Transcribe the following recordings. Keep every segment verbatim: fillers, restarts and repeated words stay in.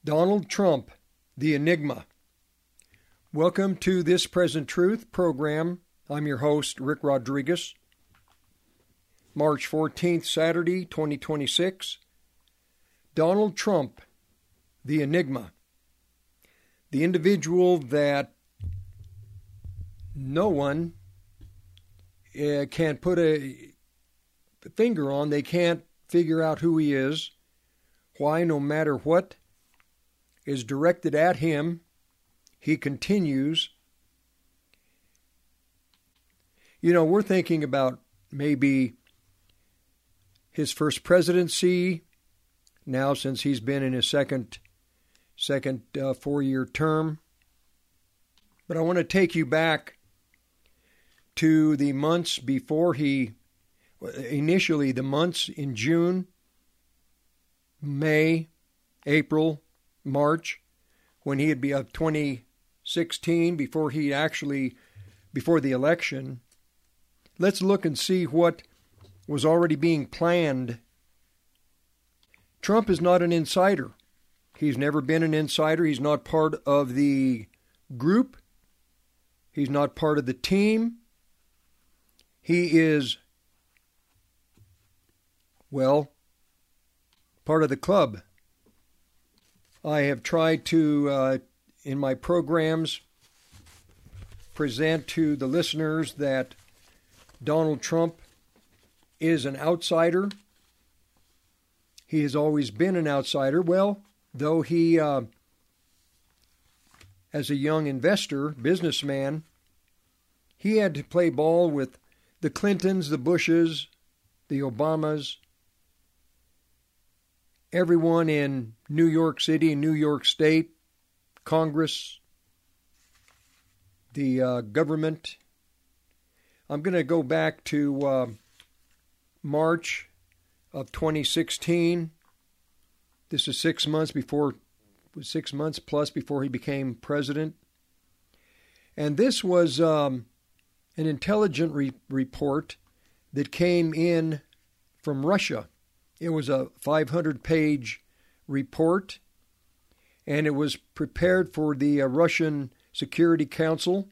Donald Trump, the Enigma. Welcome to This Present Truth program. I'm your host, Rick Rodriguez. March fourteenth, Saturday, twenty twenty-six. Donald Trump, the Enigma. The individual that no one uh, can put a finger on. They can't figure out who he is. Why, no matter what is directed at him, he continues. You know, we're thinking about maybe his first presidency, now since he's been in his second, second uh, four-year term. But I want to take you back to the months before he, initially the months in June, May, April, March, when he had be of twenty sixteen, before he actually, before the election. Let's look and see what was already being planned. Trump is not an insider. He's never been an insider. He's not part of the group. He's not part of the team. He is, well, part of the club. I have tried to, uh, in my programs, present to the listeners that Donald Trump is an outsider. He has always been an outsider. Well, though he, uh, as a young investor, businessman, he had to play ball with the Clintons, the Bushes, the Obamas, everyone in New York City, New York State, Congress, the uh, government. I'm going to go back to uh, March of twenty sixteen. This is six months before, six months plus before he became president. And this was um, an intelligence re- report that came in from Russia. It was a five hundred page report, and it was prepared for the uh, Russian Security Council.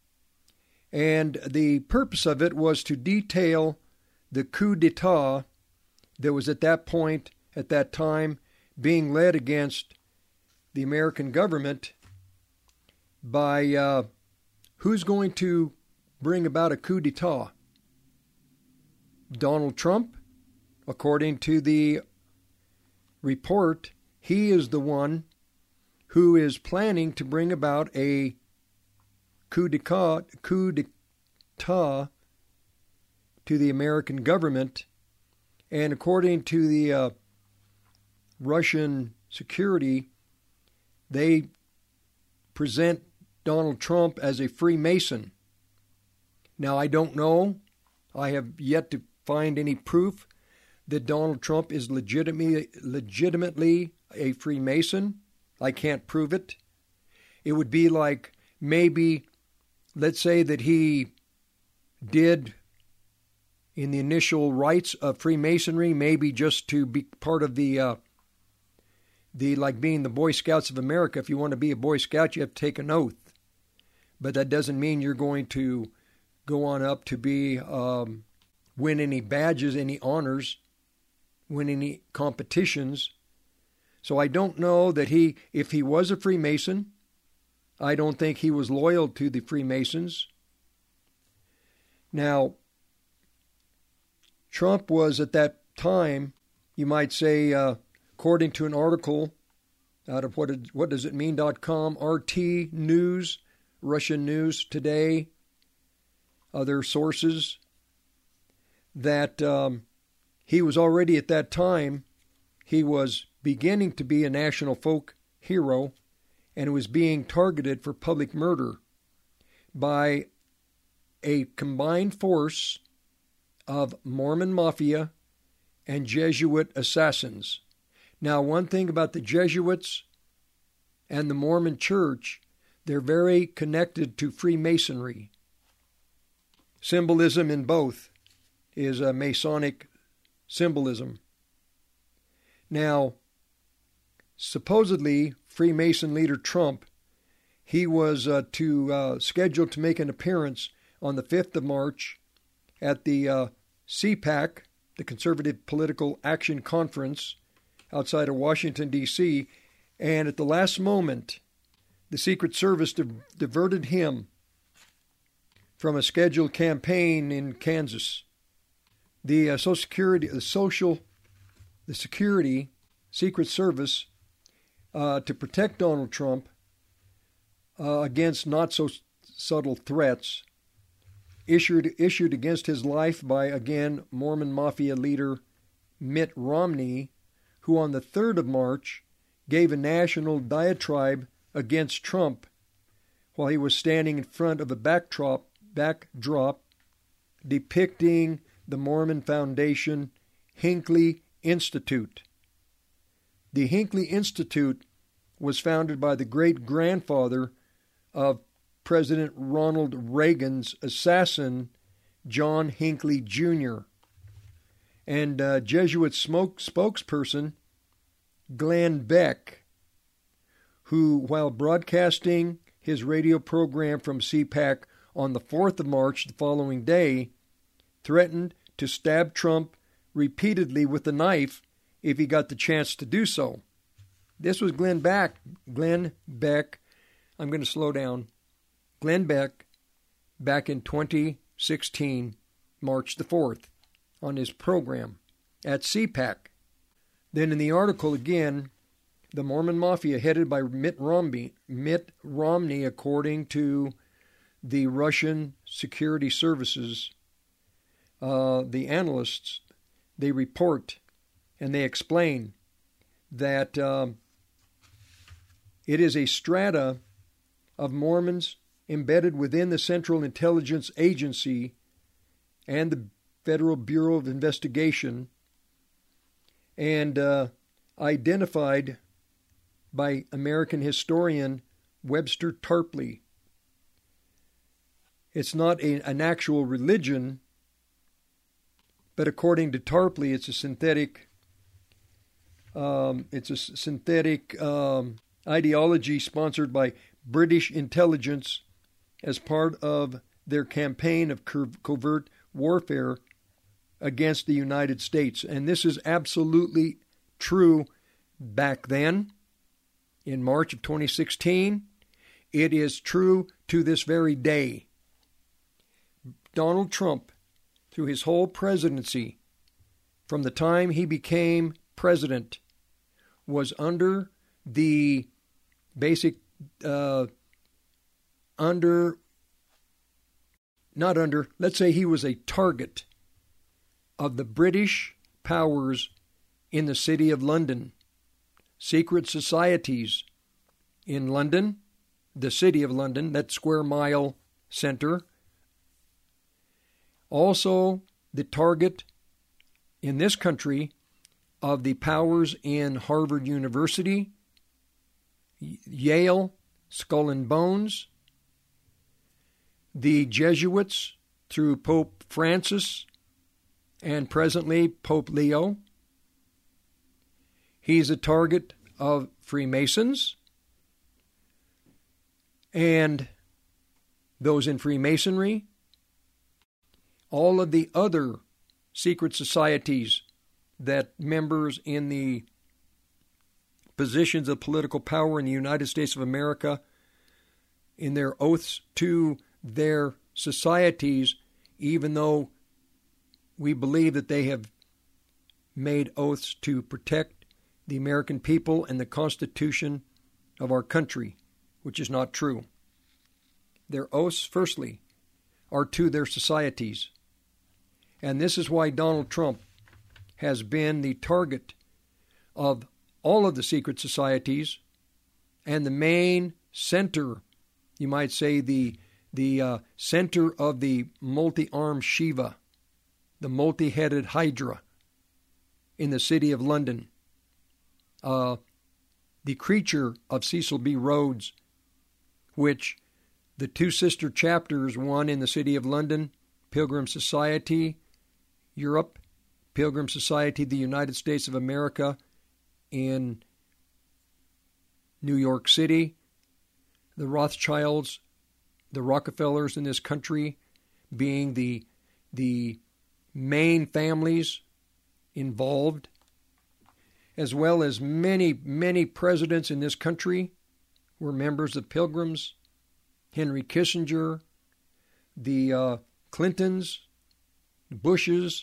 And the purpose of it was to detail the coup d'etat that was at that point, at that time, being led against the American government by uh, who's going to bring about a coup d'etat? Donald Trump? According to the report, he is the one who is planning to bring about a coup d'etat, coup d'etat to the American government. And according to the uh, Russian security, they present Donald Trump as a Freemason. Now, I don't know. I have yet to find any proof that Donald Trump is legitimately, legitimately a Freemason. I can't prove it. It would be like maybe, let's say that he did in the initial rites of Freemasonry, maybe just to be part of the, uh, the like being the Boy Scouts of America. If you want to be a Boy Scout, you have to take an oath. But that doesn't mean you're going to go on up to be, um, win any badges, any honors, win any competitions. So I don't know that he, if he was a Freemason, I don't think he was loyal to the Freemasons. Now, Trump was at that time, you might say, uh, according to an article out of what, it, what does it mean dot com, R T News, Russian News Today, other sources, that um, he was already at that time, he was beginning to be a national folk hero and was being targeted for public murder by a combined force of Mormon mafia and Jesuit assassins. Now, one thing about the Jesuits and the Mormon Church, they're very connected to Freemasonry. Symbolism in both is a Masonic symbolism. Now, supposedly Freemason leader Trump. He was uh, to uh, scheduled to make an appearance on the fifth of March at the uh, C PAC, the Conservative Political Action Conference, outside of Washington, D C, and at the last moment, the Secret Service di- diverted him from a scheduled campaign in Kansas. The uh, Social Security, the social, the Security Secret Service, uh, to protect Donald Trump uh, against not so subtle threats, issued issued against his life by again Mormon Mafia leader Mitt Romney, who on the third of March gave a national diatribe against Trump while he was standing in front of a backdrop, backdrop depicting the Mormon Foundation Hinckley Institute. The Hinckley Institute was founded by the great-grandfather of President Ronald Reagan's assassin, John Hinckley Junior, and uh, Jesuit smoke spokesperson Glenn Beck, who, while broadcasting his radio program from C PAC on the fourth of March, the following day, threatened to stab Trump repeatedly with a knife if he got the chance to do so. This was Glenn Beck. Glenn Beck. I'm going to slow down. Glenn Beck, back in twenty sixteen, March the fourth, on his program at C PAC. Then in the article again, the Mormon Mafia, headed by Mitt Romney, Mitt Romney, according to the Russian security services, uh, the analysts, they report and they explain that um, it is a strata of Mormons embedded within the Central Intelligence Agency and the Federal Bureau of Investigation, and uh, identified by American historian Webster Tarpley. It's not a, an actual religion, but according to Tarpley, it's a synthetic. Um, it's a synthetic um, ideology sponsored by British intelligence as part of their campaign of covert warfare against the United States. And this is absolutely true back then, in March of twenty sixteen. It is true to this very day. Donald Trump, through his whole presidency, from the time he became president, was under the basic, uh, under, not under, let's say he was a target of the British powers in the city of London, secret societies in London, the city of London, that square mile center. Also, the target in this country of the powers in Harvard University, Yale, Skull and Bones, the Jesuits through Pope Francis, and presently Pope Leo. He's a target of Freemasons and those in Freemasonry, all of the other secret societies that members in the positions of political power in the United States of America, in their oaths to their societies, even though we believe that they have made oaths to protect the American people and the Constitution of our country, which is not true. Their oaths, firstly, are to their societies. And this is why Donald Trump has been the target of all of the secret societies and the main center, you might say the, the uh, center of the multi-armed Shiva, the multi-headed Hydra in the city of London, uh, the creature of Cecil B. Rhodes, which the two sister chapters, one in the city of London, Pilgrim Society, Europe, Pilgrim Society, the United States of America, in New York City, the Rothschilds, the Rockefellers in this country being the the main families involved, as well as many, many presidents in this country were members of Pilgrims. Henry Kissinger, the uh, Clintons, the Bushes,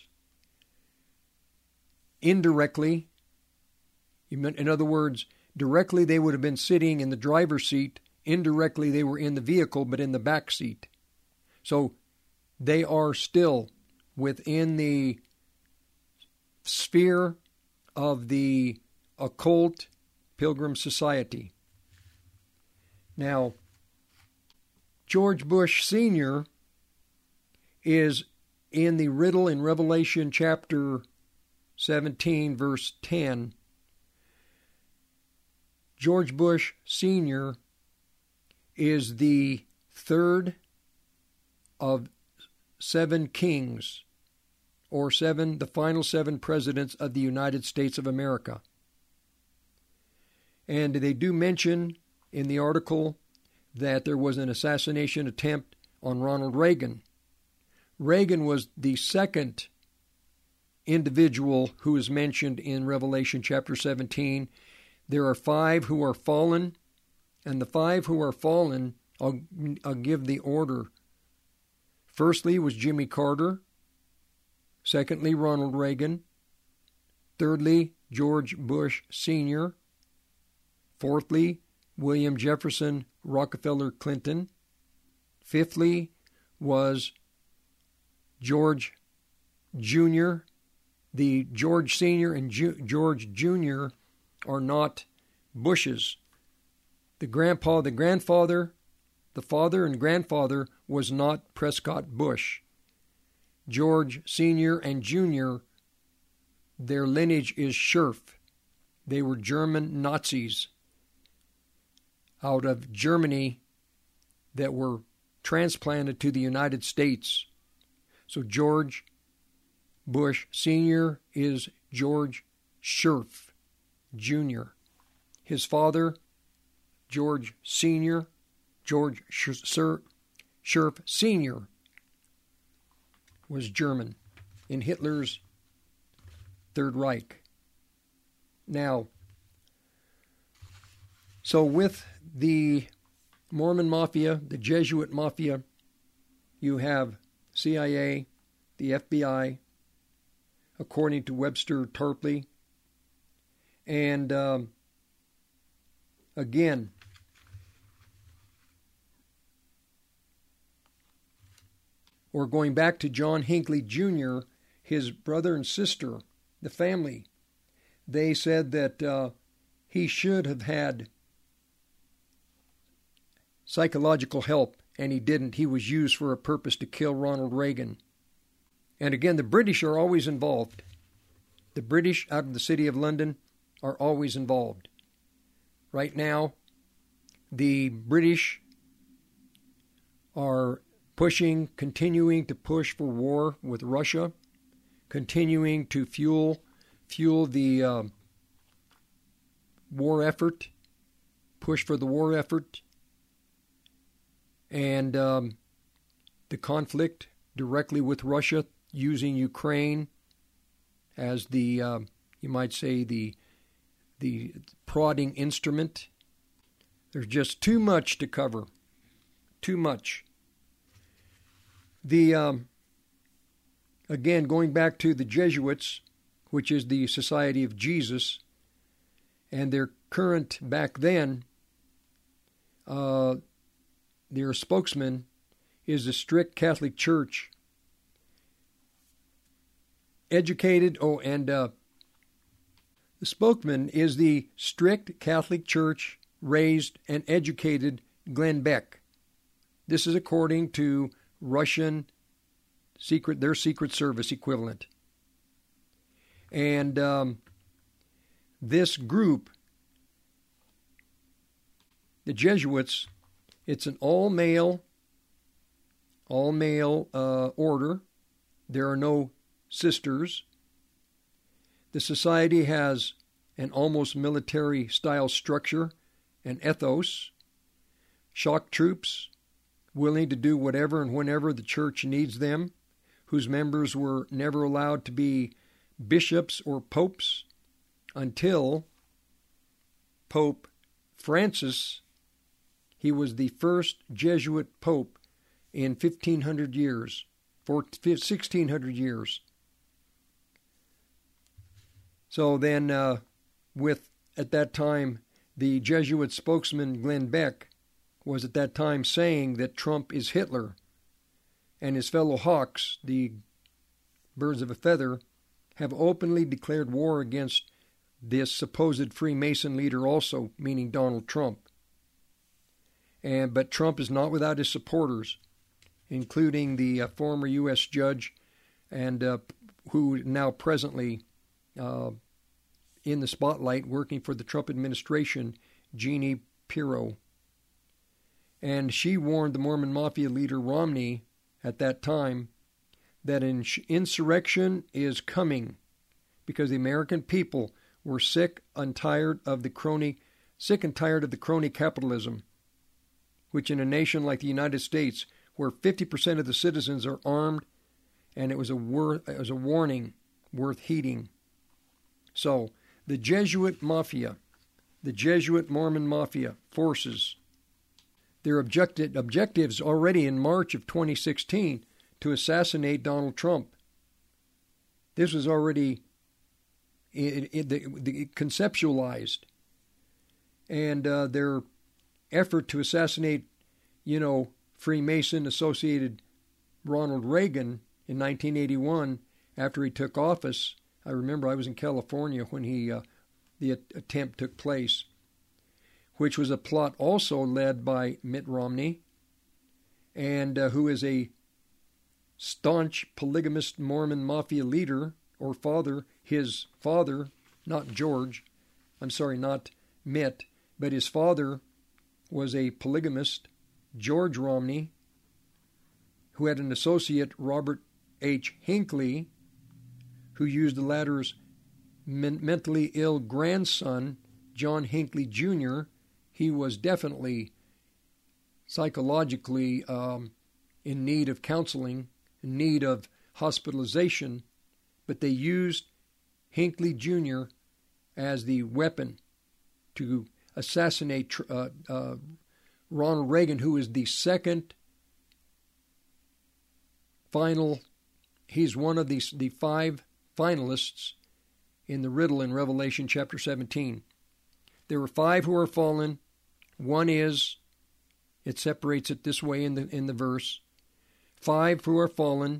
indirectly. In other words, directly they would have been sitting in the driver's seat. Indirectly they were in the vehicle, but in the back seat. So they are still within the sphere of the occult Pilgrim Society. Now, George Bush Senior is in the riddle in Revelation chapter seventeen, verse ten. George Bush Senior is the third of seven kings, or seven, the final seven presidents of the United States of America. And they do mention in the article that there was an assassination attempt on Ronald Reagan. Reagan was the second individual who is mentioned in Revelation chapter seventeen. There are five who are fallen, and the five who are fallen, I'll, I'll give the order. Firstly was Jimmy Carter. Secondly, Ronald Reagan. Thirdly, George Bush Senior Fourthly, William Jefferson Rockefeller Clinton. Fifthly was George Junior The George Senior and Ju- George Junior are not Bushes. The grandpa, the grandfather, the father and grandfather was not Prescott Bush. George Senior and Junior, their lineage is Scherf. They were German Nazis out of Germany that were transplanted to the United States. So George Bush Senior is George Scherf Junior His father, George Senior, George Scherf Senior, was German in Hitler's Third Reich. Now, so with the Mormon Mafia, the Jesuit Mafia, you have C I A, the F B I, according to Webster Tarpley. And um, again, or going back to John Hinckley Junior, his brother and sister, the family, they said that uh, he should have had psychological help, and he didn't. He was used for a purpose to kill Ronald Reagan. And again, the British are always involved. The British out of the City of London are always involved. Right now, the British are pushing, continuing to push for war with Russia, continuing to fuel fuel the uh, war effort, push for the war effort, and um, the conflict directly with Russia, using Ukraine as the, uh, you might say, the the prodding instrument. There's just too much to cover. Too much. The um, again, going back to the Jesuits, which is the Society of Jesus, and their current, back then, uh, their spokesman is the strict Catholic Church. Educated, oh, and uh, the spokesman is the strict Catholic Church raised and educated Glenn Beck. This is according to Russian secret, their Secret Service equivalent. And um, this group, the Jesuits, it's an all-male, all-male uh, order. There are no sisters. The society has an almost military-style structure and ethos, shock troops willing to do whatever and whenever the church needs them, whose members were never allowed to be bishops or popes until Pope Francis. He was the first Jesuit pope in fifteen hundred years, for sixteen hundred years. So then, uh, with, at that time, the Jesuit spokesman Glenn Beck was at that time saying that Trump is Hitler, and his fellow hawks, the birds of a feather, have openly declared war against this supposed Freemason leader also, meaning Donald Trump. And but Trump is not without his supporters, including the uh, former U S judge and uh, who now presently uh, in the spotlight working for the Trump administration, Jeannie Pirro. And she warned the Mormon Mafia leader Romney at that time that an insurrection is coming because the American people were sick and tired of the crony, sick and tired of the crony capitalism, which in a nation like the United States, where fifty percent of the citizens are armed, and it was a wor- it was a warning worth heeding. So the Jesuit Mafia, the Jesuit Mormon Mafia forces, their objective, objectives already in March of twenty sixteen to assassinate Donald Trump. This was already it, it, the, the, conceptualized. And uh, their effort to assassinate, you know, Freemason-associated Ronald Reagan in nineteen eighty-one after he took office. I remember I was in California when he uh, the attempt took place, which was a plot also led by Mitt Romney, and uh, who is a staunch polygamist Mormon Mafia leader or father. His father, not George, I'm sorry, not Mitt, but his father was a polygamist, George Romney, who had an associate, Robert H. Hinckley, who used the latter's men- mentally ill grandson, John Hinckley Junior He was definitely psychologically um, in need of counseling, in need of hospitalization, but they used Hinckley Junior as the weapon to assassinate uh, uh, Ronald Reagan, who is the second final. He's one of the, the five finalists in the riddle in Revelation chapter seventeen. There were five who are fallen. One is, it separates it this way in the in the verse. Five who are fallen.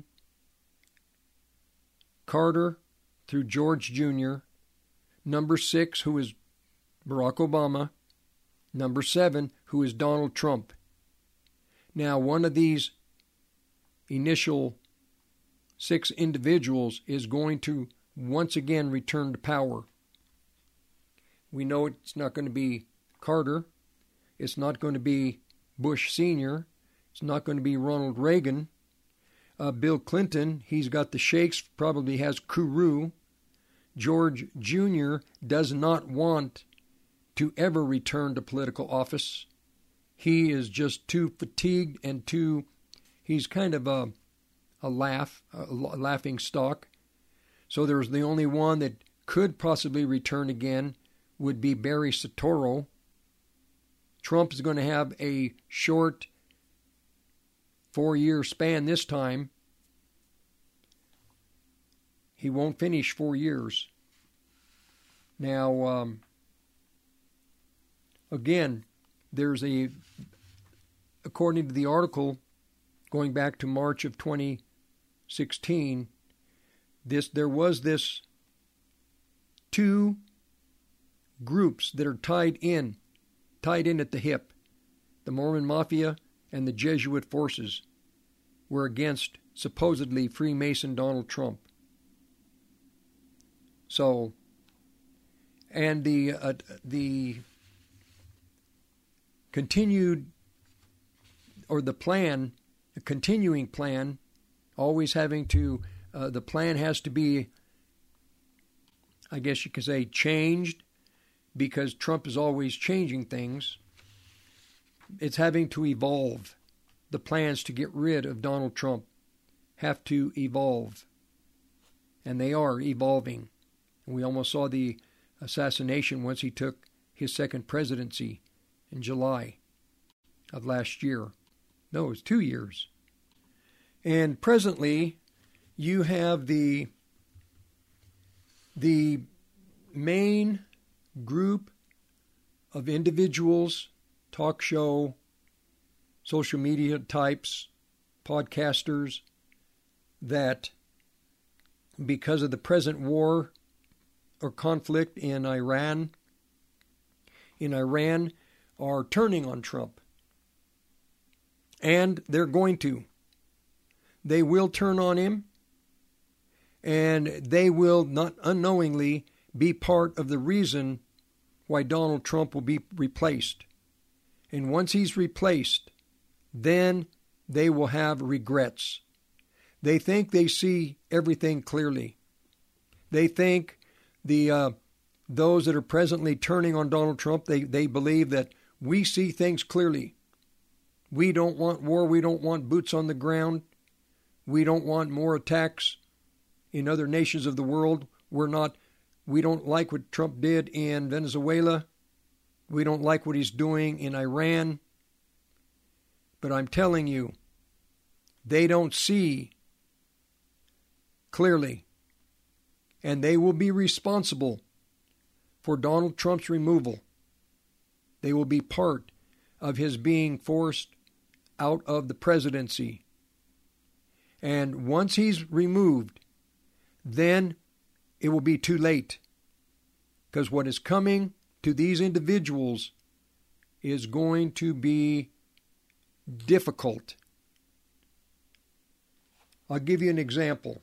Carter through George Junior Number six, who is Barack Obama. Number seven, who is Donald Trump. Now, one of these initial six individuals is going to once again return to power. We know it's not going to be Carter. It's not going to be Bush Senior It's not going to be Ronald Reagan. Uh, Bill Clinton, he's got the shakes, probably has Kuru. George Junior does not want to ever return to political office. He is just too fatigued and too, he's kind of a, a laugh, a laughing stock. So there's the only one that could possibly return again would be Barry Soetoro. Trump is going to have a short four-year span this time. He won't finish four years. Now, um, again, there's a, according to the article, going back to March of twenty sixteen, this there was this two groups that are tied in, tied in at the hip. The Mormon Mafia and the Jesuit forces were against supposedly Freemason Donald Trump. So, and the uh, the continued, or the plan, the continuing plan, always having to, uh, the plan has to be, I guess you could say, changed because Trump is always changing things. It's having to evolve. The plans to get rid of Donald Trump have to evolve. And they are evolving. We almost saw the assassination once he took his second presidency in July of last year. No, it was two years. And presently, you have the, the main group of individuals, talk show, social media types, podcasters, that because of the present war or conflict in Iran, in Iran are turning on Trump. And they're going to. They will turn on him, and they will not unknowingly be part of the reason why Donald Trump will be replaced. And once he's replaced, then they will have regrets. They think they see everything clearly. They think the uh, those that are presently turning on Donald Trump, they, they believe that we see things clearly. We don't want war. We don't want boots on the ground. We don't want more attacks in other nations of the world. We're not, we don't like what Trump did in Venezuela. We don't like what he's doing in Iran. But I'm telling you, they don't see clearly. And they will be responsible for Donald Trump's removal. They will be part of his being forced out of the presidency. And once he's removed, then it will be too late. Because what is coming to these individuals is going to be difficult. I'll give you an example.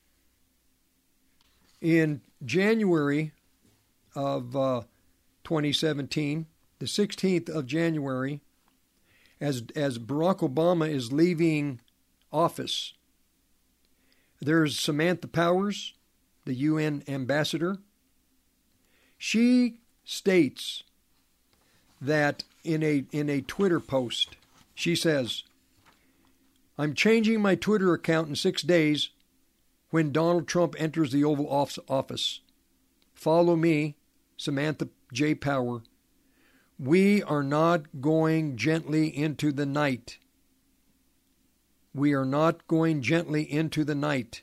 In January of uh, twenty seventeen, the sixteenth of January, as as Barack Obama is leaving office, there's Samantha Powers, the U N ambassador. She states that in a in a Twitter post, she says, "I'm changing my Twitter account in six days when Donald Trump enters the Oval Office. Follow me, Samantha J. Power. We are not going gently into the night. We are not going gently into the night."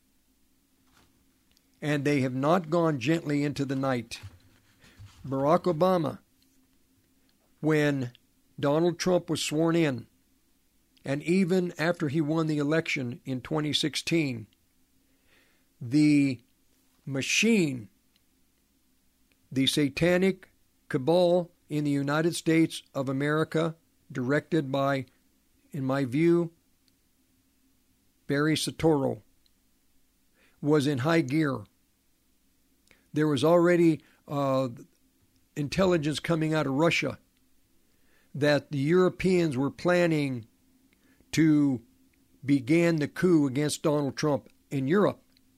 And they have not gone gently into the night. Barack Obama, when Donald Trump was sworn in, and even after he won the election in twenty sixteen, the machine, the satanic cabal in the United States of America, directed by, in my view, Barry Soetoro, was in high gear. There was already uh, intelligence coming out of Russia that the Europeans were planning to begin the coup against Donald Trump in Europe.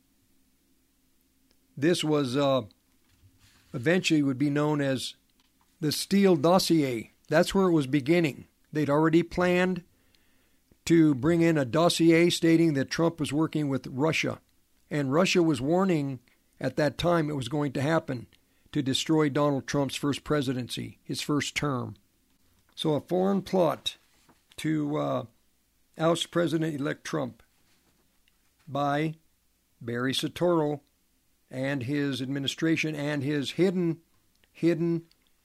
This was uh, eventually would be known as the Steele dossier. That's where it was beginning. They'd already planned to bring in a dossier stating that Trump was working with Russia. And Russia was warning at that time it was going to happen to destroy Donald Trump's first presidency, his first term. So a foreign plot to uh, oust President-elect Trump by Barry Soetoro and his administration and his hidden, hidden,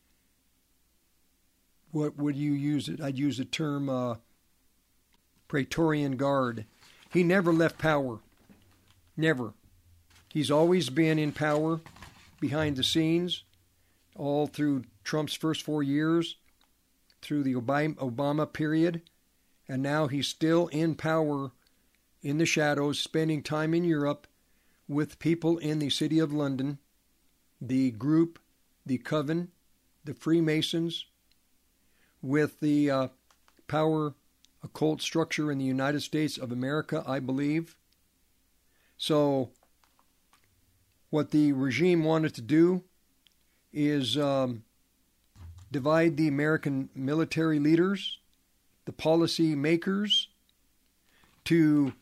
what would you use it? I'd use the term uh, Praetorian Guard. He never left power. Never. He's always been in power behind the scenes, all through Trump's first four years, through the Obama period, and now he's still in power in the shadows, spending time in Europe with people in the city of London, the group, the Coven, the Freemasons, with the uh, power occult structure in the United States of America, I believe. So what the regime wanted to do is um, divide the American military leaders, the policy makers, to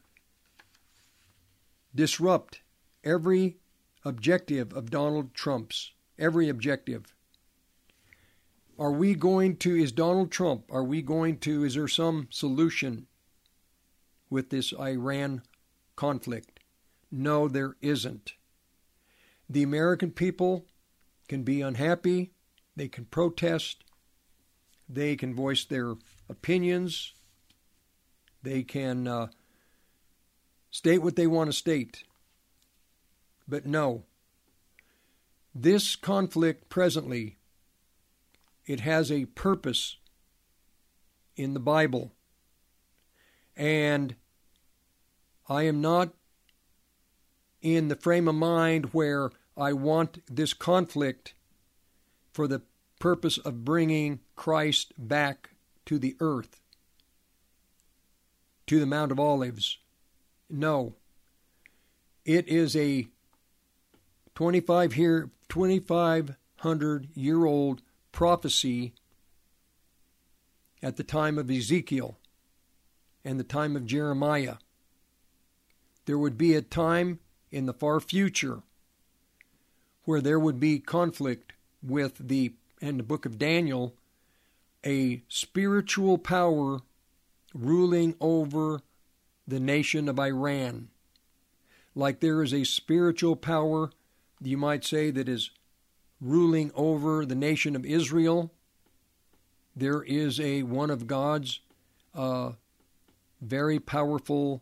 disrupt every objective of Donald Trump's, every objective. Are we going to, is Donald Trump, are we going to, is there some solution with this Iran conflict? No, there isn't. The American people can be unhappy, they can protest, they can voice their opinions, they can uh, state what they want to state. But no, this conflict presently, it has a purpose in the Bible. And I am not in the frame of mind where I want this conflict for the purpose of bringing Christ back to the earth, to the Mount of Olives. No. It is a twenty-five year, twenty-five hundred year old prophecy at the time of Ezekiel and the time of Jeremiah. There would be a time in the far future where there would be conflict with the, in the book of Daniel, a spiritual power ruling over the nation of Iran. Like there is a spiritual power, you might say, that is ruling over the nation of Israel. There is a one of God's uh, very powerful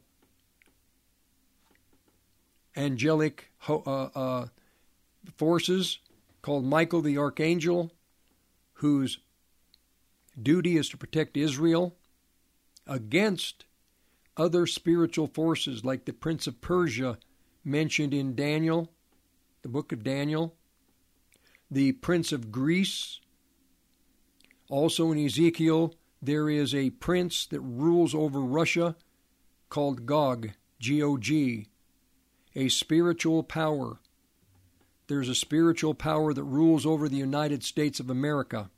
angelic uh, uh, forces called Michael the Archangel, whose duty is to protect Israel against other spiritual forces like the Prince of Persia mentioned in Daniel, the book of Daniel, the Prince of Greece. Also in Ezekiel, there is a prince that rules over Russia called Gog, G O G, a spiritual power. There's a spiritual power that rules over the United States of America.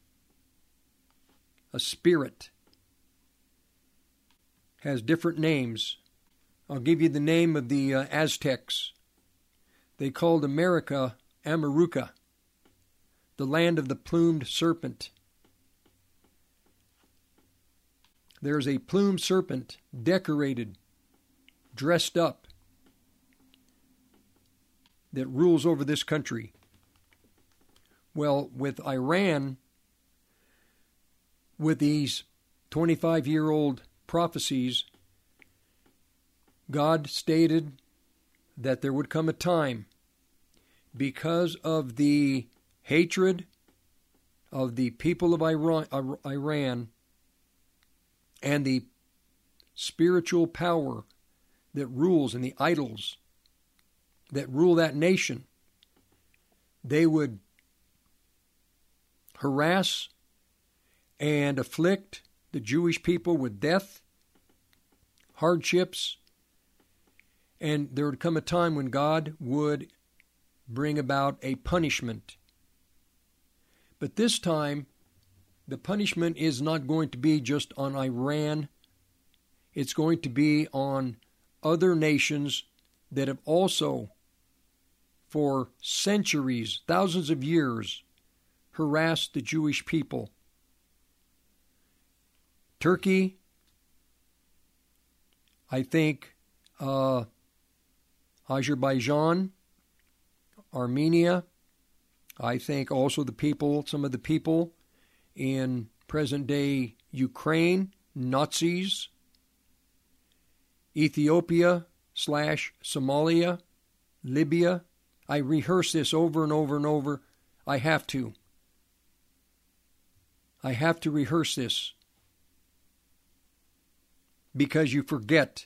A spirit. Has different names. I'll give you the name of the uh, Aztecs. They called America Amaruca, the land of the plumed serpent. There's a plumed serpent, decorated, dressed up, that rules over this country. Well, with Iran, with these twenty-five-year-old prophecies, God stated that there would come a time, because of the hatred of the people of Iran and the spiritual power that rules and the idols that rule that nation, they would harass and afflict the Jewish people with death, hardships, and there would come a time when God would bring about a punishment. But this time, the punishment is not going to be just on Iran. It's going to be on other nations that have also, for centuries, thousands of years, harassed the Jewish people. Turkey, I think, uh, Azerbaijan, Armenia, I think also the people, some of the people in present-day Ukraine, Nazis, Ethiopia slash Somalia, Libya. I rehearse this over and over and over. I have to. I have to rehearse this. Because you forget.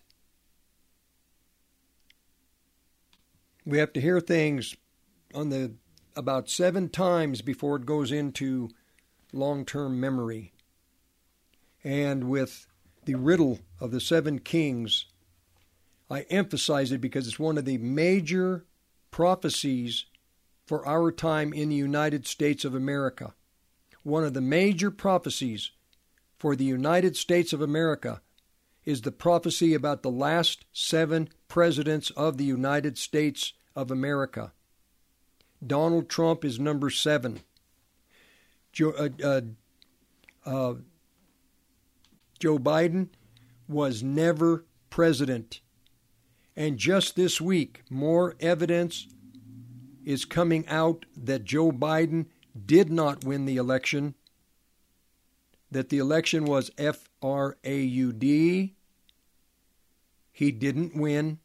We have to hear things on the about seven times before it goes into long-term memory. And with the riddle of the seven kings, I emphasize it because it's one of the major prophecies for our time in the United States of America. One of the major prophecies for the United States of America is the prophecy about the last seven presidents of the United States of America. Donald Trump is number seven. Joe, uh, uh, uh, Joe Biden was never president. And just this week, more evidence is coming out that Joe Biden did not win the election, that the election was F R A U D. He didn't win.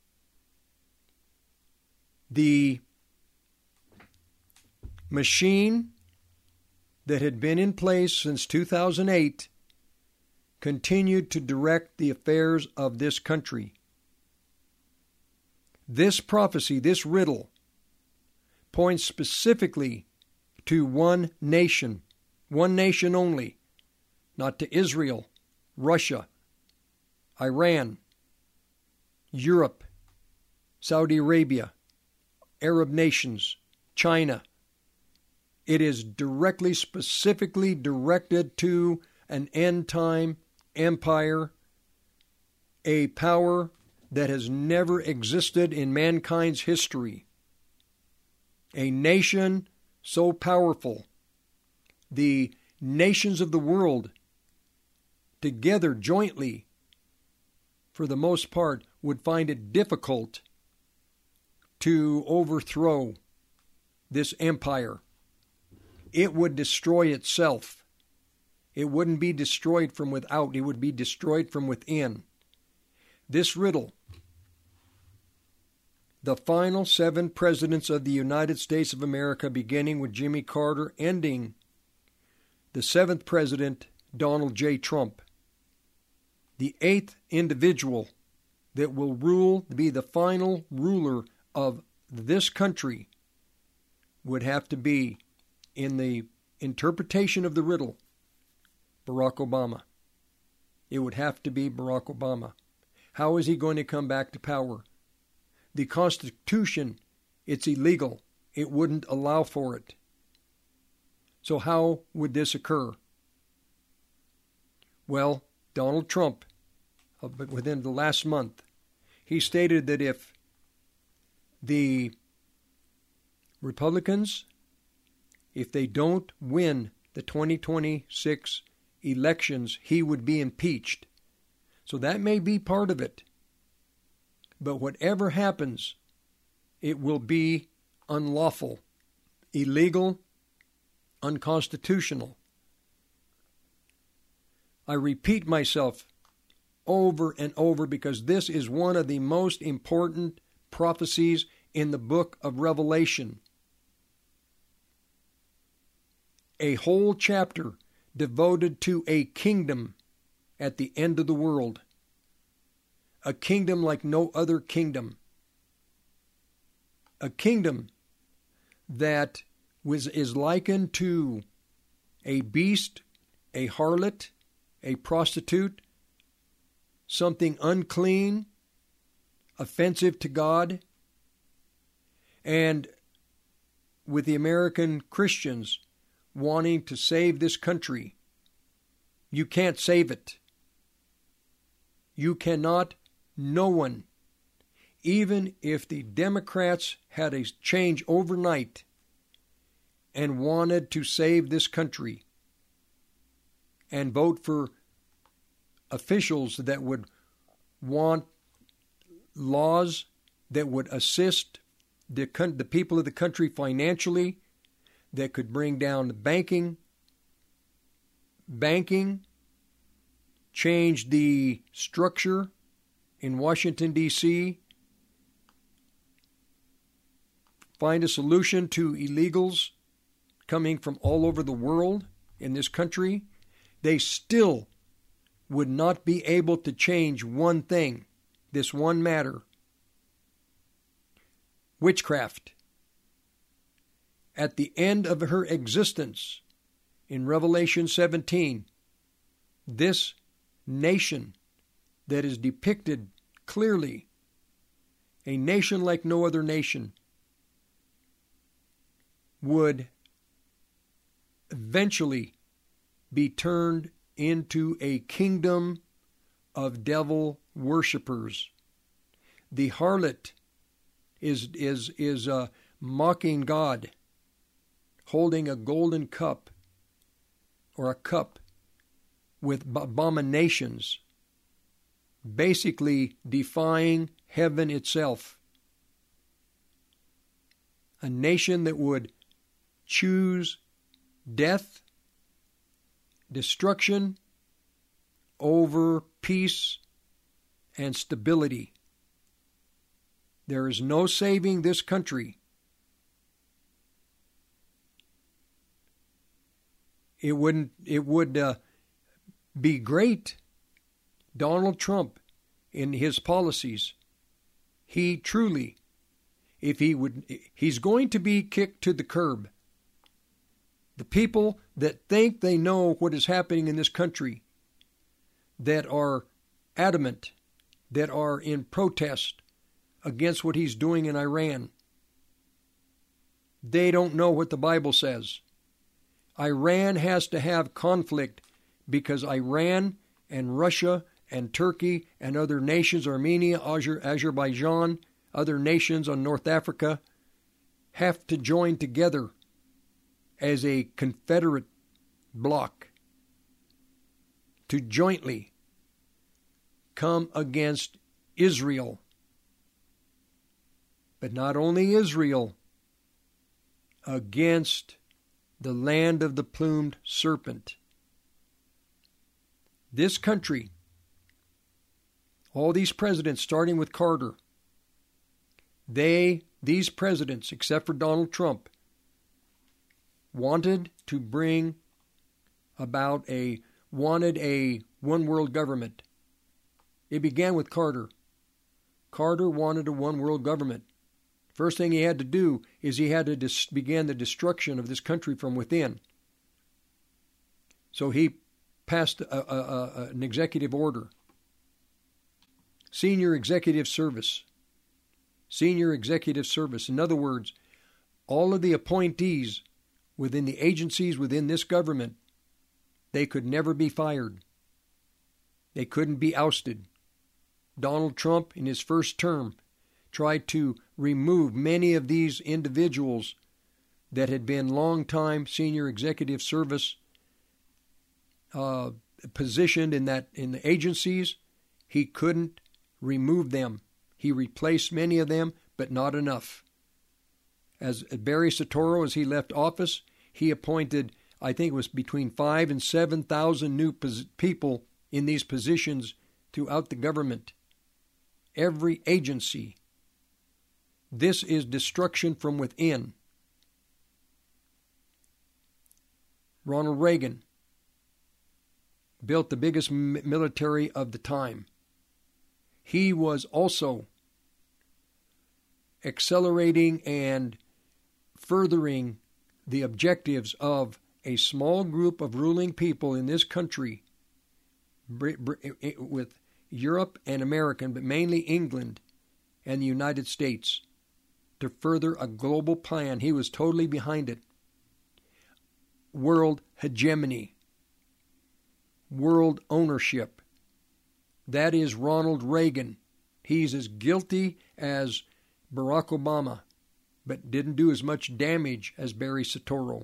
The machine that had been in place since two thousand eight continued to direct the affairs of this country. This prophecy, this riddle, points specifically to one nation, one nation only, not to Israel, Russia, Iran, Europe, Saudi Arabia, Arab nations, China. It is directly, specifically directed to an end-time empire, a power that has never existed in mankind's history. A nation so powerful, the nations of the world together jointly, for the most part, would find it difficult to overthrow this empire. It would destroy itself. It wouldn't be destroyed from without. It would be destroyed from within. This riddle, the final seven presidents of the United States of America, beginning with Jimmy Carter, ending the seventh president, Donald J. Trump, the eighth individual that will rule, be the final ruler of this country, would have to be, in the interpretation of the riddle, Barack Obama. It would have to be Barack Obama. How is he going to come back to power? The Constitution, it's illegal. It wouldn't allow for it. So how would this occur? Well, Donald Trump, within the last month, he stated that if the Republicans, if they don't win the twenty twenty-six elections, he would be impeached. So that may be part of it. But whatever happens, it will be unlawful, illegal, unconstitutional. I repeat myself over and over because this is one of the most important prophecies in the book of Revelation. A whole chapter devoted to a kingdom at the end of the world. A kingdom like no other kingdom. A kingdom that was, is likened to a beast, a harlot, a prostitute, something unclean, offensive to God. And with the American Christians wanting to save this country, you can't save it. You cannot. No one, even if the Democrats had a change overnight and wanted to save this country and vote for officials that would want laws that would assist the, the people of the country financially, that could bring down the banking, banking, change the structure in Washington, D C, find a solution to illegals coming from all over the world in this country, they still would not be able to change one thing, this one matter. Witchcraft. At the end of her existence, in Revelation seventeen, this nation that is depicted clearly, a nation like no other nation, would eventually be turned into a kingdom of devil worshippers. The harlot is is is uh, mocking God, holding a golden cup or a cup with abominations, basically defying heaven itself. A nation that would choose death, destruction over peace and stability. There is no saving this country. It wouldn't. It would uh, be great. Donald Trump, in his policies, he truly, if he would, he's going to be kicked to the curb. The people that think they know what is happening in this country, that are adamant, that are in protest against what he's doing in Iran, they don't know what the Bible says. Iran has to have conflict because Iran and Russia and Turkey and other nations, Armenia, Azerbaijan, other nations on North Africa, have to join together as a confederate bloc to jointly come against Israel. But not only Israel, against the land of the plumed serpent. This country, all these presidents, starting with Carter, they, these presidents, except for Donald Trump, wanted to bring about a, wanted a one world government. It began with Carter. Carter wanted a one world government. First thing he had to do is he had to dis- begin the destruction of this country from within. So he passed a, a, a, an executive order. Senior Executive Service. Senior Executive Service. In other words, all of the appointees within the agencies within this government, they could never be fired. They couldn't be ousted. Donald Trump, in his first term, tried to remove many of these individuals that had been long-time senior executive service uh, positioned in that in the agencies. He couldn't remove them. He replaced many of them, but not enough. As Barry Soetoro, as he left office, he appointed, I think it was between five and seven thousand new pos- people in these positions throughout the government. Every agency. This is destruction from within. Ronald Reagan built the biggest military of the time. He was also accelerating and furthering the objectives of a small group of ruling people in this country with Europe and American, but mainly England and the United States, to further a global plan. He was totally behind it. World hegemony. World ownership. That is Ronald Reagan. He's as guilty as Barack Obama, but didn't do as much damage as Barry Soetoro.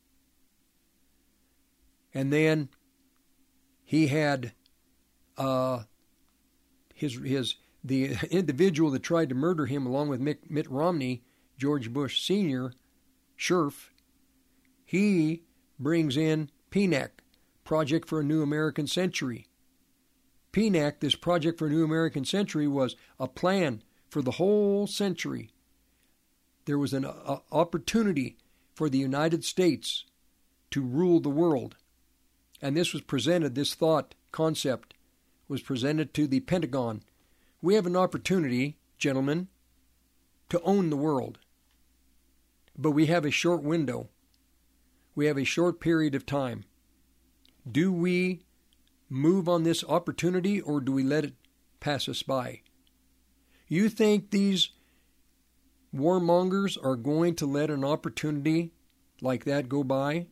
And then he had uh, his his the individual that tried to murder him, along with Mitt, Mitt Romney, George Bush Senior, Scherf. He brings in P N A C, Project for a New American Century. P N A C, this Project for a New American Century, was a plan for the whole century. There was an uh, opportunity for the United States to rule the world. And this was presented, this thought concept was presented to the Pentagon. We have an opportunity, gentlemen, to own the world. But we have a short window. We have a short period of time. Do we move on this opportunity, or do we let it pass us by? You think these warmongers are going to let an opportunity like that go by?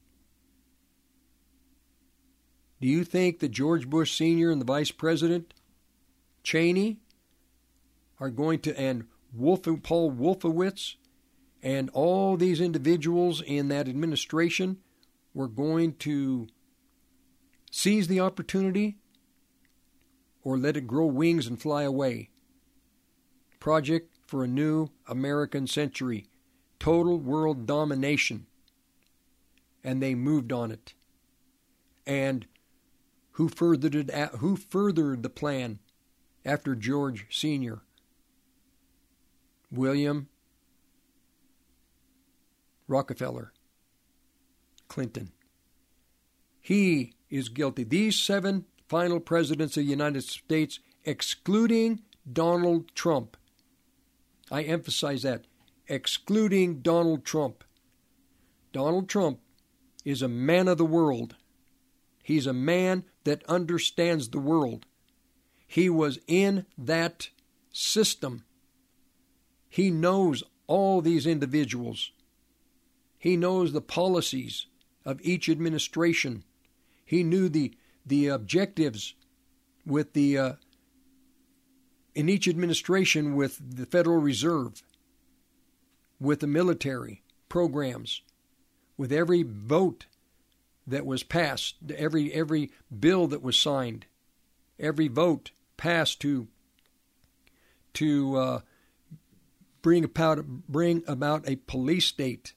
Do you think that George Bush Senior and the Vice President Cheney are going to, and Wolf, Paul Wolfowitz and all these individuals in that administration were going to seize the opportunity or let it grow wings and fly away? Project for a new American century. Total world domination. And they moved on it. And who furthered it? Who furthered the plan after George Senior? William Rockefeller Clinton. He is guilty. These seven final presidents of the United States, excluding Donald Trump. I emphasize that. Excluding Donald Trump. Donald Trump is a man of the world. He's a man that understands the world. He was in that system. He knows all these individuals. He knows the policies of each administration. He knew the the objectives with the uh, in each administration with the Federal Reserve, with the military programs, with every vote that was passed, every every bill that was signed, every vote passed to to uh, bring about bring about a police state.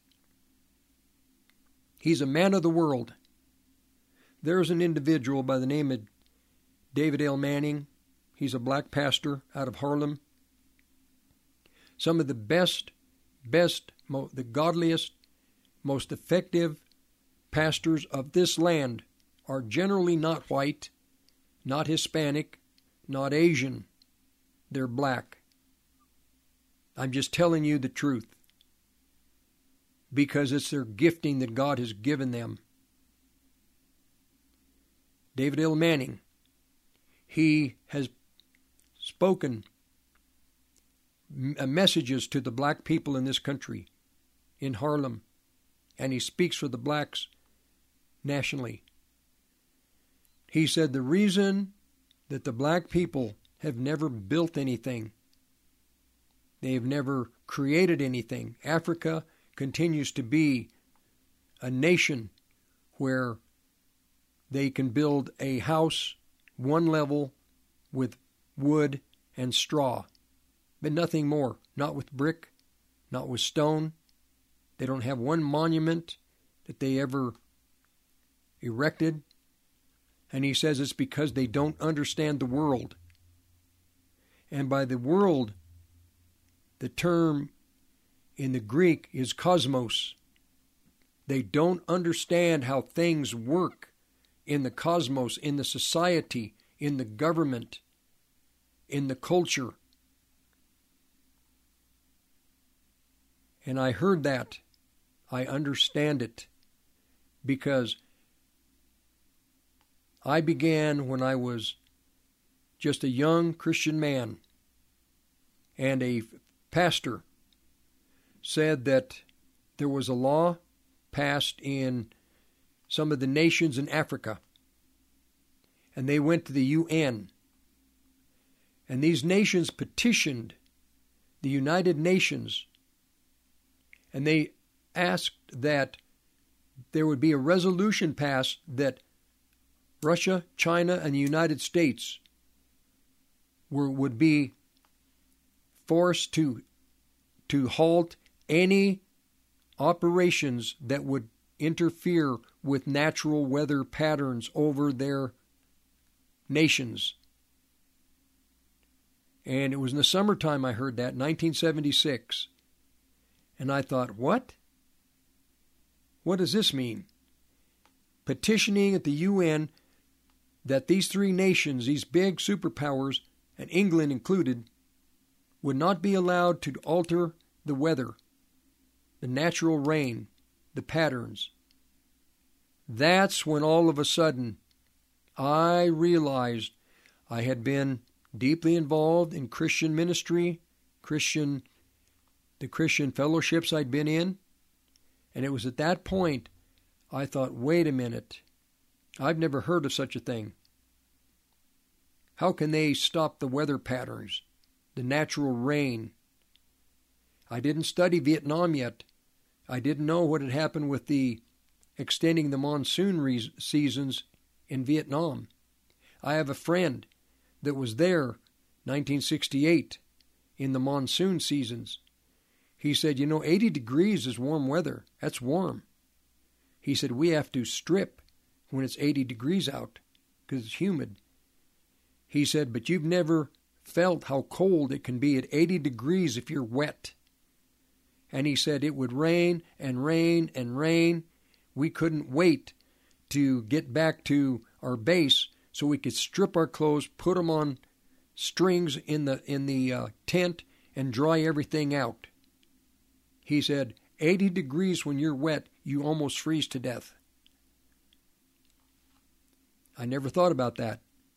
He's a man of the world. There's an individual by the name of David L. Manning. He's a black pastor out of Harlem. Some of the best, best, mo- the godliest, most effective pastors of this land are generally not white, not Hispanic, not Asian. They're black. I'm just telling you the truth, because it's their gifting that God has given them. David L. Manning, he has spoken messages to the black people in this country, in Harlem, and he speaks for the blacks nationally. He said the reason that the black people have never built anything, they have never created anything. Africa continues to be a nation where they can build a house one level with wood and straw, but nothing more. Not with brick, not with stone. They don't have one monument that they ever erected. And he says it's because they don't understand the world. And by the world, the term in the Greek is cosmos. They don't understand how things work in the cosmos, in the society, in the government, in the culture. And I heard that. I understand it. Because I began when I was just a young Christian man, and a pastor said that there was a law passed in some of the nations in Africa, and they went to the U N, and these nations petitioned the United Nations, and they asked that there would be a resolution passed that Russia, China, and the United States were would be forced to to halt any operations that would interfere with natural weather patterns over their nations. And it was in the summertime I heard that, nineteen seventy-six. And I thought, what? What does this mean? Petitioning at the U N that these three nations, these big superpowers, and England included, would not be allowed to alter the weather, the natural rain, the patterns. That's when all of a sudden I realized I had been deeply involved in Christian ministry, Christian, the Christian fellowships I'd been in, And it was at that point I thought, wait a minute, I've never heard of such a thing. How can they stop the weather patterns, the natural rain? I didn't study Vietnam yet. I didn't know what had happened with the extending the monsoon re- seasons in Vietnam. I have a friend that was there nineteen sixty-eight in the monsoon seasons. He said, you know, eighty degrees is warm weather. That's warm. He said, we have to strip when it's eighty degrees out because it's humid. He said, but you've never felt how cold it can be at eighty degrees if you're wet. And he said it would rain and rain and rain. We couldn't wait to get back to our base so we could strip our clothes, put them on strings in the in the uh, tent, and dry everything out. He said, eighty degrees when you're wet, you almost freeze to death. I never thought about that.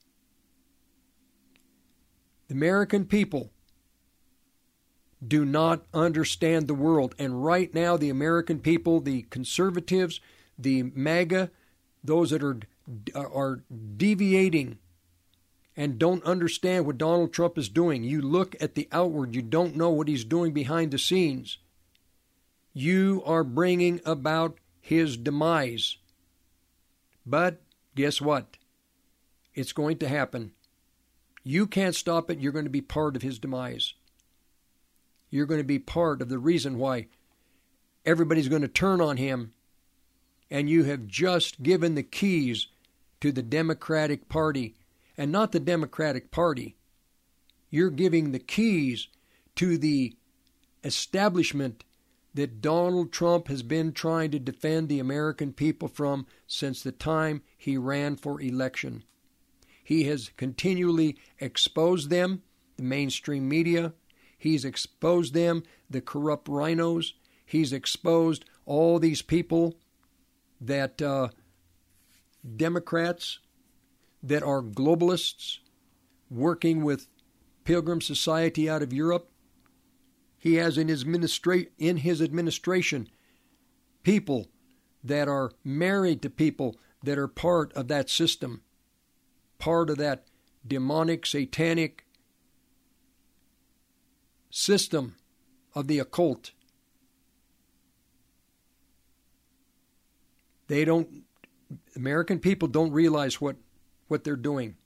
The American people do not understand the world. And right now, the American people, the conservatives, the MAGA, those that are are deviating and don't understand what Donald Trump is doing. You look at the outward, you don't know what he's doing behind the scenes. You are bringing about his demise. But guess what? It's going to happen. You can't stop it. You're going to be part of his demise. You're going to be part of the reason why everybody's going to turn on him, and you have just given the keys to the Democratic Party, and not the Democratic Party. You're giving the keys to the establishment that Donald Trump has been trying to defend the American people from since the time he ran for election. He has continually exposed them, the mainstream media. He's exposed them, the corrupt rhinos. He's exposed all these people that uh, Democrats that are globalists working with Pilgrim Society out of Europe. He has in his, administra- in his administration people that are married to people that are part of that system, part of that demonic, satanic system of the occult. They don't, American people don't realize what, what they're doing.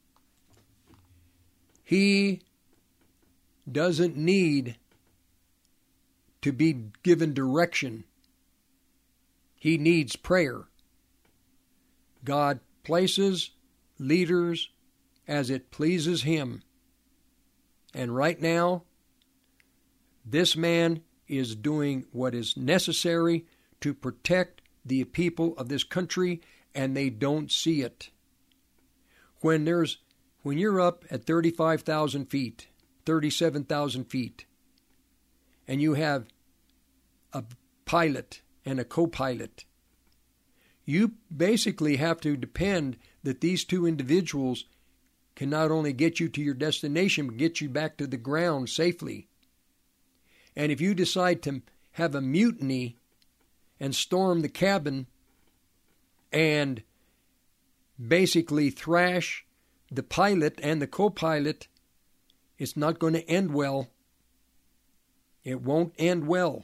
He doesn't need to be given direction. He needs prayer. God places leaders as it pleases him. And right now, this man is doing what is necessary to protect the people of this country, and they don't see it. When there's, when you're up at thirty-five thousand feet, thirty-seven thousand feet, and you have a pilot and a co-pilot, you basically have to depend that these two individuals can not only get you to your destination, but get you back to the ground safely. And if you decide to have a mutiny and storm the cabin and basically thrash the pilot and the co-pilot, it's not going to end well. It won't end well.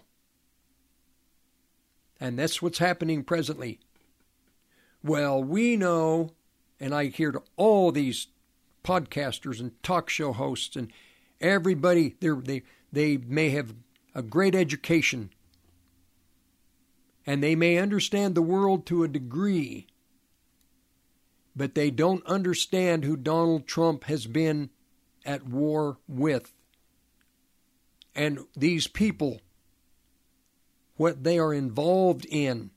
And that's what's happening presently. Well, we know, and I hear to all these podcasters and talk show hosts and everybody, they they may have a great education and they may understand the world to a degree, but they don't understand who Donald Trump has been at war with. And these people, what they are involved in.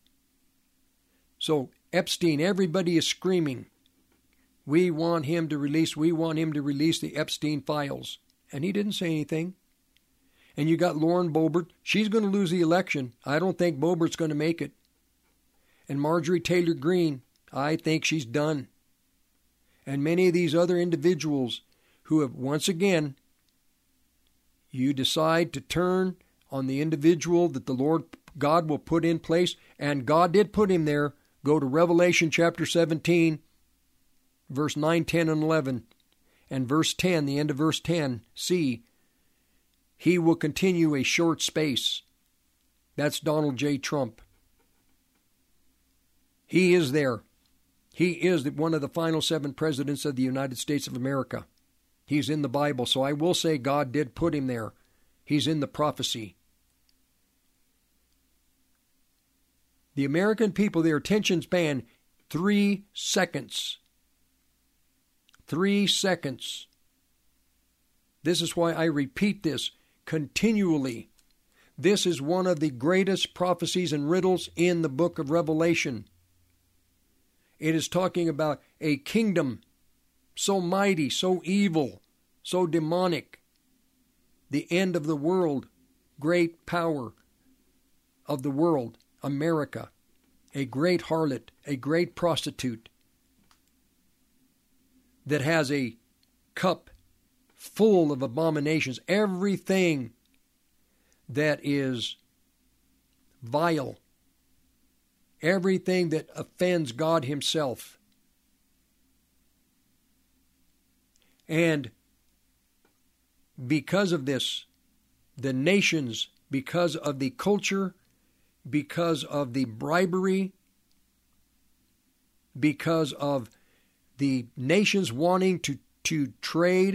So Epstein, everybody is screaming, we want him to release, we want him to release the Epstein files. And he didn't say anything. And you got Lauren Boebert. She's going to lose the election. I don't think Boebert's going to make it. And Marjorie Taylor Greene, I think she's done. And many of these other individuals who have, once again, you decide to turn on the individual that the Lord God will put in place, and God did put him there. Go to Revelation chapter seventeen, verse nine, ten, and eleven, and verse ten, the end of verse ten. See, he will continue a short space. That's Donald J. Trump. He is there. He is one of the final seven presidents of the United States of America. He's in the Bible, so I will say God did put him there. He's in the prophecy. The American people, their attention span, three seconds. Three seconds. This is why I repeat this continually. This is one of the greatest prophecies and riddles in the book of Revelation. It is talking about a kingdom so mighty, so evil, so demonic. The end of the world, great power of the world, America, a great harlot, a great prostitute that has a cup full of abominations, everything that is vile, everything that offends God himself. And because of this, the nations, because of the culture, because of the bribery, because of the nations wanting to, to trade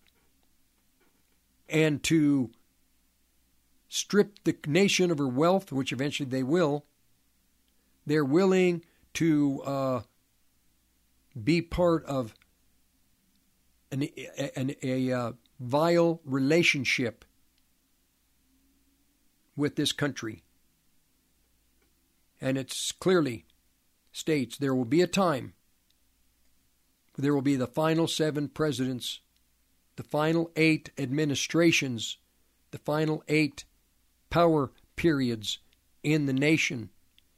and to strip the nation of her wealth, which eventually they will, they're willing to uh, be part of an, an, a uh, vile relationship with this country. And it clearly states there will be a time where there will be the final seven presidents, the final eight administrations, the final eight power periods in the nation.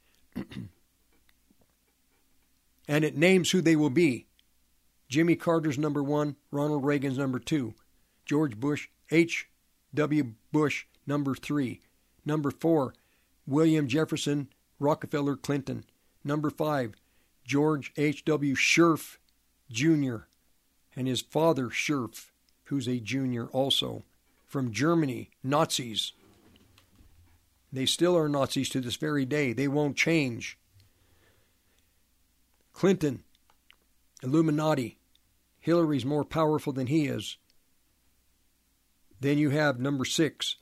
And it names who they will be. Jimmy Carter's number one, Ronald Reagan's number two, George Bush, H W Bush, number three, number four, William Jefferson, Rockefeller, Clinton, number five, George H W Scherf, Junior, and his father, Scherf, who's a junior also, from Germany, Nazis. They still are Nazis to this very day. They won't change. Clinton, Illuminati. Hillary's more powerful than he is. Then you have number six.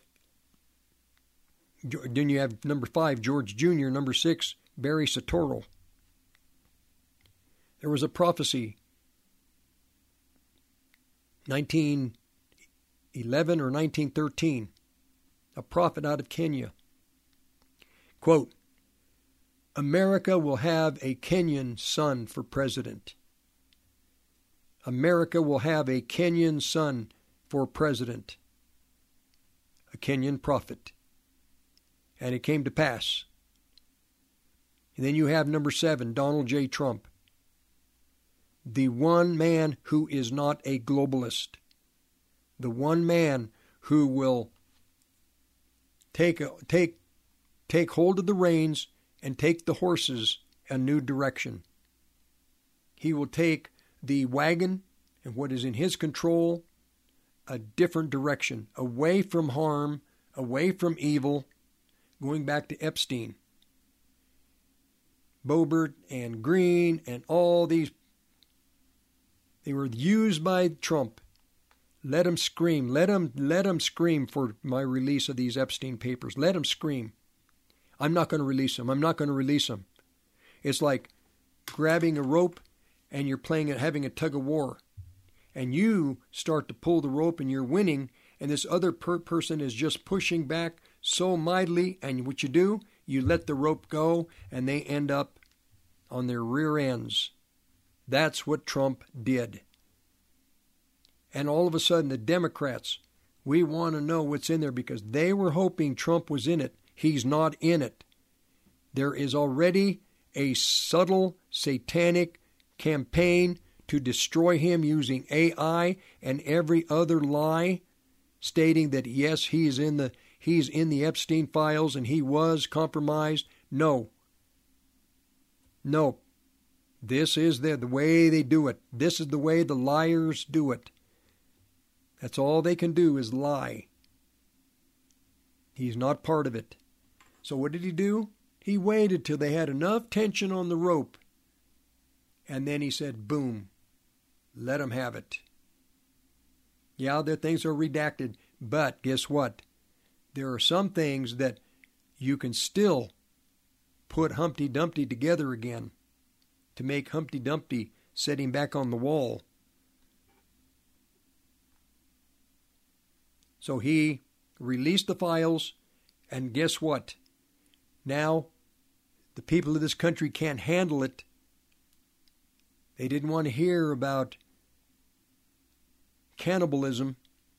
Then you have number five, George Junior Number six, Barry Soetoro. There was a prophecy, nineteen eleven or nineteen thirteen, a prophet out of Kenya. Quote, America will have a Kenyan son for president. America will have a Kenyan son for president. A Kenyan prophet. And it came to pass. And then you have number seven, Donald J. Trump. The one man who is not a globalist. The one man who will take a, take take hold of the reins and take the horses a new direction. He will take the wagon and what is in his control a different direction, away from harm, away from evil, going back to Epstein. Boebert and Green and all these, they were used by Trump. Let them scream. Let them, let them scream for my release of these Epstein papers. Let them scream. I'm not going to release them. I'm not going to release them. It's like grabbing a rope and you're playing it, having a tug of war. And you start to pull the rope and you're winning, and this other per- person is just pushing back so mightily, and what you do, you let the rope go, and they end up on their rear ends. That's what Trump did. And all of a sudden, the Democrats, we want to know what's in there because they were hoping Trump was in it. He's not in it. There is already a subtle satanic campaign to destroy him using A I and every other lie, stating that yes, he is in the he's in the Epstein files and he was compromised. No. No. This is the, the way they do it. This is the way the liars do it. That's all they can do is lie. He's not part of it. So what did he do? He waited till they had enough tension on the rope. And then he said, boom, let them have it. Yeah, their things are redacted. But guess what? There are some things that you can still put Humpty Dumpty together again to make Humpty Dumpty set him back on the wall. So he released the files, and guess what? Now the people of this country can't handle it. They didn't want to hear about cannibalism.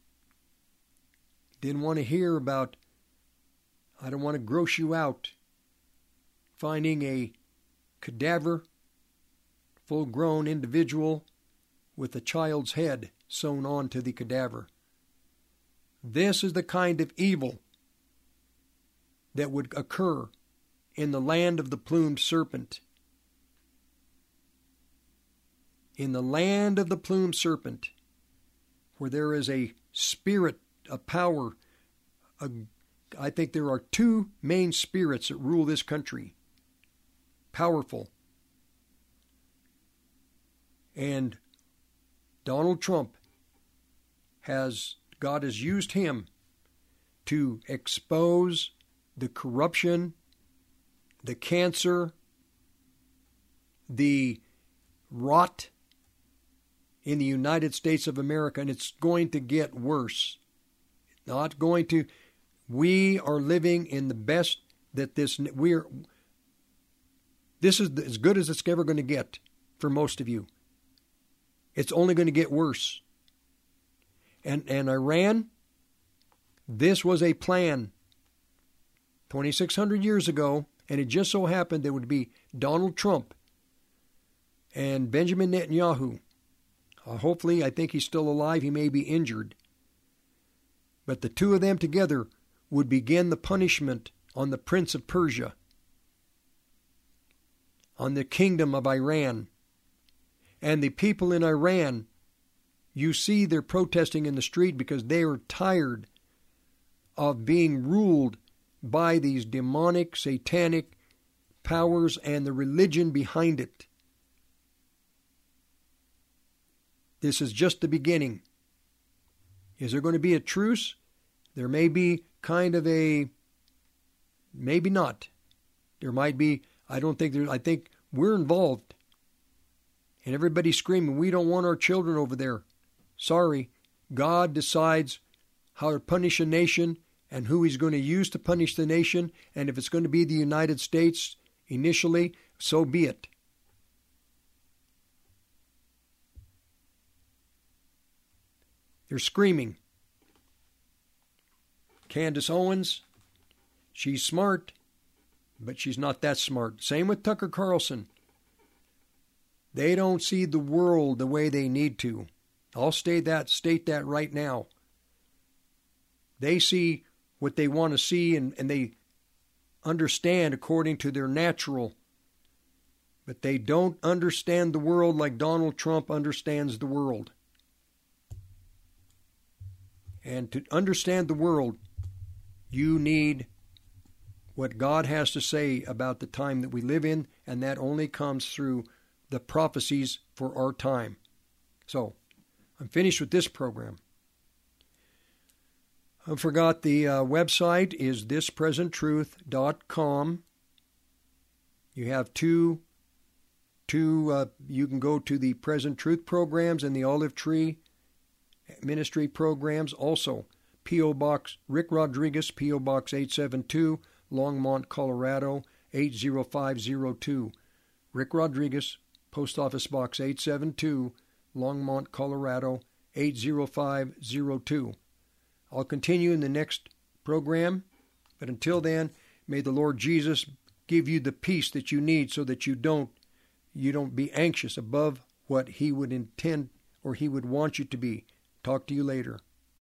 Didn't want to hear about, I don't want to gross you out, finding a cadaver, full-grown individual with a child's head sewn onto the cadaver. This is the kind of evil that would occur in the land of the plumed serpent. In the land of the plumed serpent, where there is a spirit, a power, a, I think there are two main spirits that rule this country. Powerful. And Donald Trump has, God has used him to expose the corruption, the cancer, the rot in the United States of America, and it's going to get worse. Not going to. We are living in the best that this we're. This is as good as it's ever going to get for most of you. It's only going to get worse. And and Iran, this was a plan twenty-six hundred years ago, and it just so happened there would be Donald Trump and Benjamin Netanyahu. Uh, hopefully, I think he's still alive. He may be injured. But the two of them together would begin the punishment on the Prince of Persia, on the kingdom of Iran. And the people in Iran, you see they're protesting in the street because they are tired of being ruled by these demonic, satanic powers and the religion behind it. This is just the beginning. Is there going to be a truce? There may be kind of a, maybe not. There might be, I don't think there, I think we're involved. And everybody's screaming, we don't want our children over there. Sorry, God decides how to punish a nation and who he's going to use to punish the nation. And if it's going to be the United States initially, so be it. They're screaming. Candace Owens, she's smart, but she's not that smart. Same with Tucker Carlson. They don't see the world the way they need to. I'll state that, state that right now. They see what they want to see, and, and they understand according to their natural. But they don't understand the world like Donald Trump understands the world. And to understand the world, you need what God has to say about the time that we live in, and that only comes through the prophecies for our time. So, I'm finished with this program. I forgot the uh, website is this present truth dot com. You have two, two uh, you can go to the Present Truth programs and the Olive Tree Ministry programs. Also, P O. Box Rick Rodriguez, P O. Box eight seven two, Longmont, Colorado eight zero five zero two. Rick Rodriguez, Post Office Box eight seven two, Longmont, Colorado eight zero five zero two. I'll continue in the next program, but until then, may the Lord Jesus give you the peace that you need so that you don't you don't be anxious above what he would intend or he would want you to be. Talk to you later.